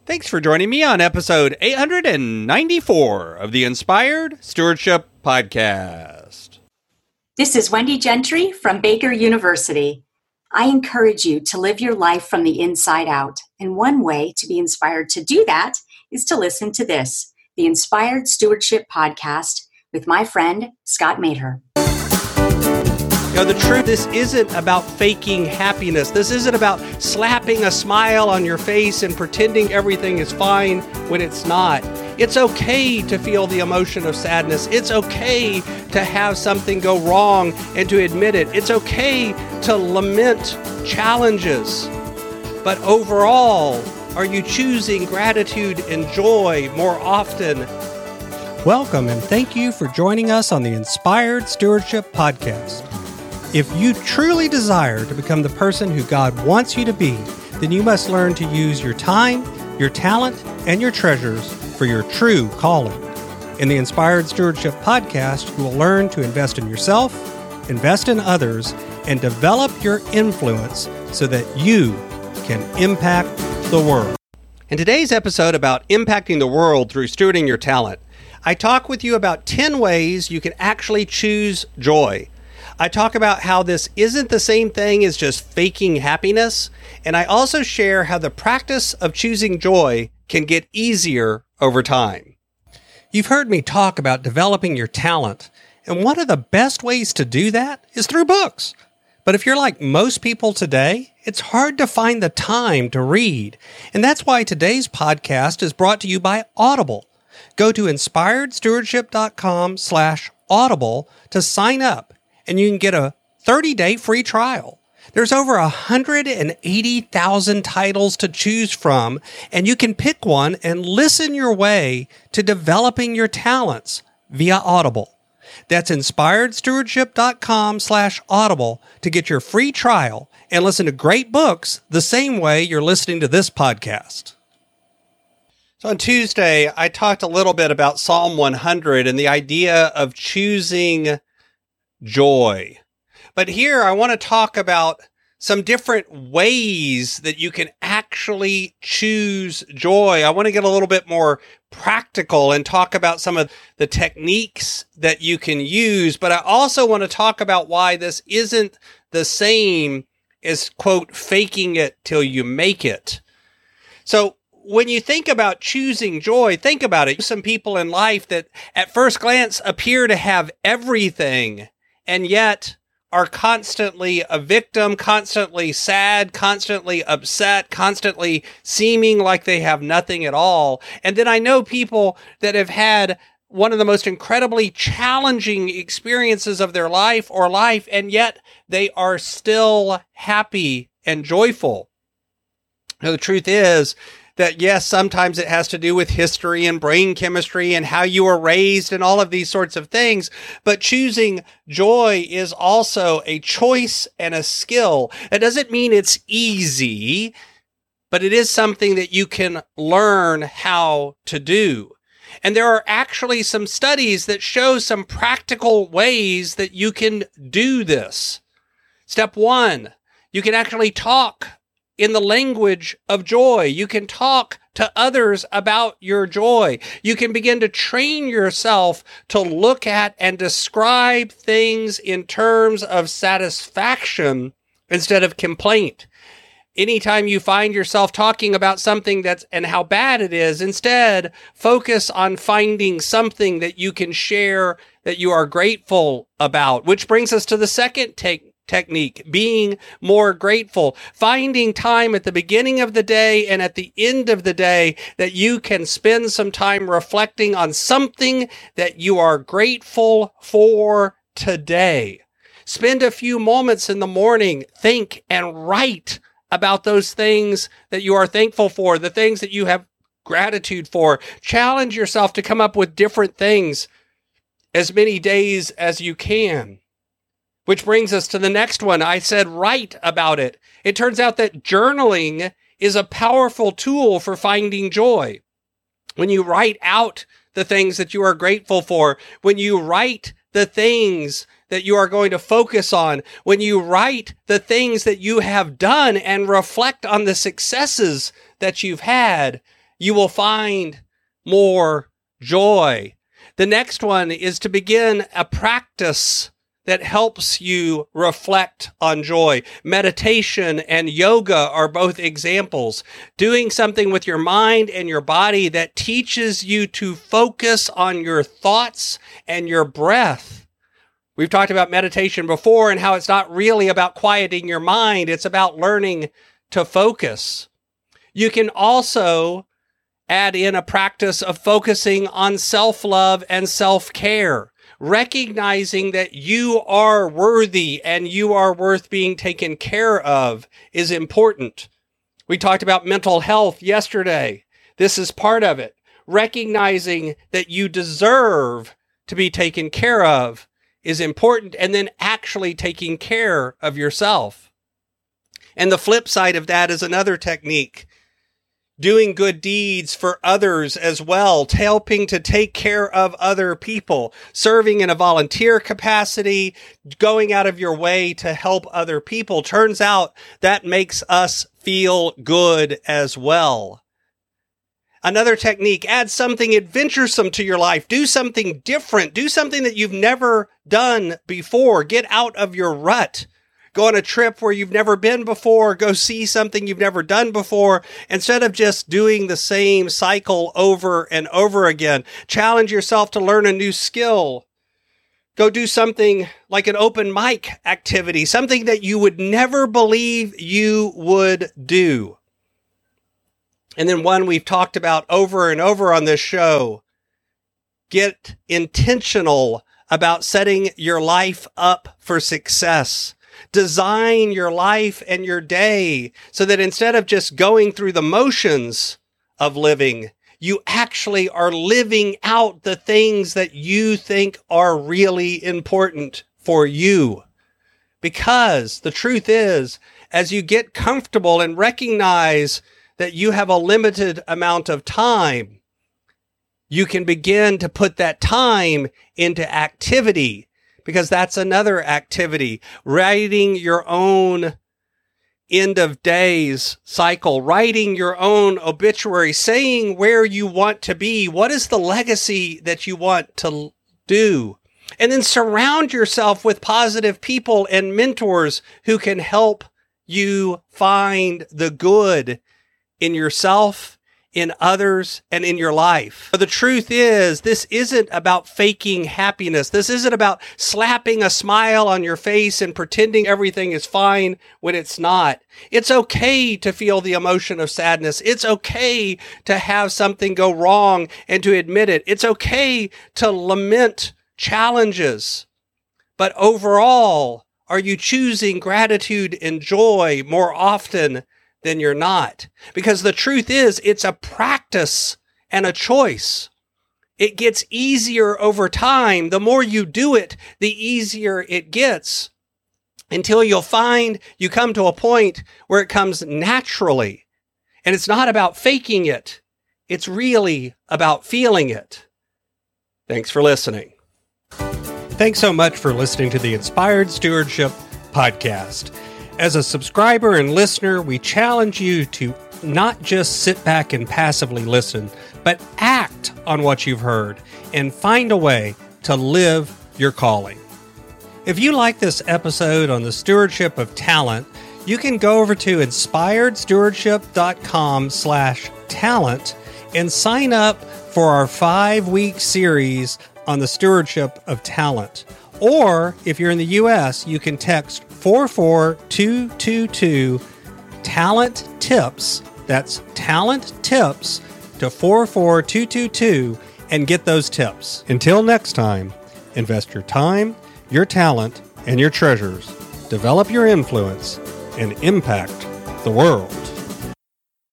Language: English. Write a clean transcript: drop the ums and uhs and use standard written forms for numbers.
Thanks for joining me on episode 894 of the Inspired Stewardship Podcast. This is Wendy Gentry from Baker University. I encourage you to live your life from the inside out. And one way to be inspired to do that is to listen to this, the Inspired Stewardship Podcast with my friend, Scott Mater. The truth, this isn't about faking happiness. This isn't about slapping a smile on your face and pretending everything is fine when it's not. It's okay to feel the emotion of sadness. It's okay to have something go wrong and to admit it. It's okay to lament challenges. But overall, are you choosing gratitude and joy more often? Welcome and thank you for joining us on the Inspired Stewardship Podcast. If you truly desire to become the person who God wants you to be, then you must learn to use your time, your talent, and your treasures for your true calling. In the Inspired Stewardship Podcast, you will learn to invest in yourself, invest in others, and develop your influence so that you can impact the world. In today's episode about impacting the world through stewarding your talent, I talk with you about 10 ways you can actually choose joy. I talk about how this isn't the same thing as just faking happiness, and I also share how the practice of choosing joy can get easier over time. You've heard me talk about developing your talent, and one of the best ways to do that is through books. But if you're like most people today, it's hard to find the time to read, and that's why today's podcast is brought to you by Audible. Go to inspiredstewardship.com/audible to sign up, and you can get a 30-day free trial. There's over 180,000 titles to choose from, and you can pick one and listen your way to developing your talents via Audible. That's inspiredstewardship.com/audible to get your free trial and listen to great books the same way you're listening to this podcast. So on Tuesday, I talked a little bit about Psalm 100 and the idea of choosing joy. But here I want to talk about some different ways that you can actually choose joy. I want to get a little bit more practical and talk about some of the techniques that you can use. But I also want to talk about why this isn't the same as, quote, faking it till you make it. So when you think about choosing joy, think about it. Some people in life that at first glance appear to have everything, and yet are constantly a victim, constantly sad, constantly upset, constantly seeming like they have nothing at all. And then I know people that have had one of the most incredibly challenging experiences of their life, and yet they are still happy and joyful. Now, the truth is that, yes, sometimes it has to do with history and brain chemistry and how you were raised and all of these sorts of things. But choosing joy is also a choice and a skill. That doesn't mean it's easy, but it is something that you can learn how to do. And there are actually some studies that show some practical ways that you can do this. Step 1, you can actually talk in the language of joy. You can talk to others about your joy. You can begin to train yourself to look at and describe things in terms of satisfaction instead of complaint. Anytime you find yourself talking about something and how bad it is, instead focus on finding something that you can share that you are grateful about, which brings us to the second technique, being more grateful, finding time at the beginning of the day and at the end of the day that you can spend some time reflecting on something that you are grateful for today. Spend a few moments in the morning, think and write about those things that you are thankful for, the things that you have gratitude for. Challenge yourself to come up with different things as many days as you can. Which brings us to the next one. I said write about it. It turns out that journaling is a powerful tool for finding joy. When you write out the things that you are grateful for, when you write the things that you are going to focus on, when you write the things that you have done and reflect on the successes that you've had, you will find more joy. The next one is to begin a practice that helps you reflect on joy. Meditation and yoga are both examples. Doing something with your mind and your body that teaches you to focus on your thoughts and your breath. We've talked about meditation before and how it's not really about quieting your mind. It's about learning to focus. You can also add in a practice of focusing on self-love and self-care. Recognizing that you are worthy and you are worth being taken care of is important. We talked about mental health yesterday. This is part of it. Recognizing that you deserve to be taken care of is important, and then actually taking care of yourself. And the flip side of that is another technique. Doing good deeds for others as well, helping to take care of other people, serving in a volunteer capacity, going out of your way to help other people. Turns out that makes us feel good as well. Another technique, add something adventuresome to your life. Do something different. Do something that you've never done before. Get out of your rut. Go on a trip where you've never been before. Go see something you've never done before. Instead of just doing the same cycle over and over again, challenge yourself to learn a new skill. Go do something like an open mic activity, something that you would never believe you would do. And then one we've talked about over and over on this show. Get intentional about setting your life up for success. Design your life and your day so that instead of just going through the motions of living, you actually are living out the things that you think are really important for you. Because the truth is, as you get comfortable and recognize that you have a limited amount of time, you can begin to put that time into activity. Because that's another activity, writing your own end of days cycle, writing your own obituary, saying where you want to be. What is the legacy that you want to do? And then surround yourself with positive people and mentors who can help you find the good in yourself, in others, and in your life. But the truth is, this isn't about faking happiness. This isn't about slapping a smile on your face and pretending everything is fine when it's not. It's okay to feel the emotion of sadness. It's okay to have something go wrong and to admit it. It's okay to lament challenges. But overall, are you choosing gratitude and joy more often than you're not? Because the truth is, it's a practice and a choice. It gets easier over time. The more you do it, the easier it gets, until you'll find you come to a point where it comes naturally. And it's not about faking it. It's really about feeling it. Thanks for listening. Thanks so much for listening to the Inspired Stewardship Podcast. As a subscriber and listener, we challenge you to not just sit back and passively listen, but act on what you've heard and find a way to live your calling. If you like this episode on the stewardship of talent, you can go over to inspiredstewardship.com/talent and sign up for our 5-week series on the stewardship of talent. Or if you're in the U.S., you can text 44222 Talent Tips. That's Talent Tips to 44222 and get those tips. Until next time, invest your time, your talent, and your treasures. Develop your influence and impact the world.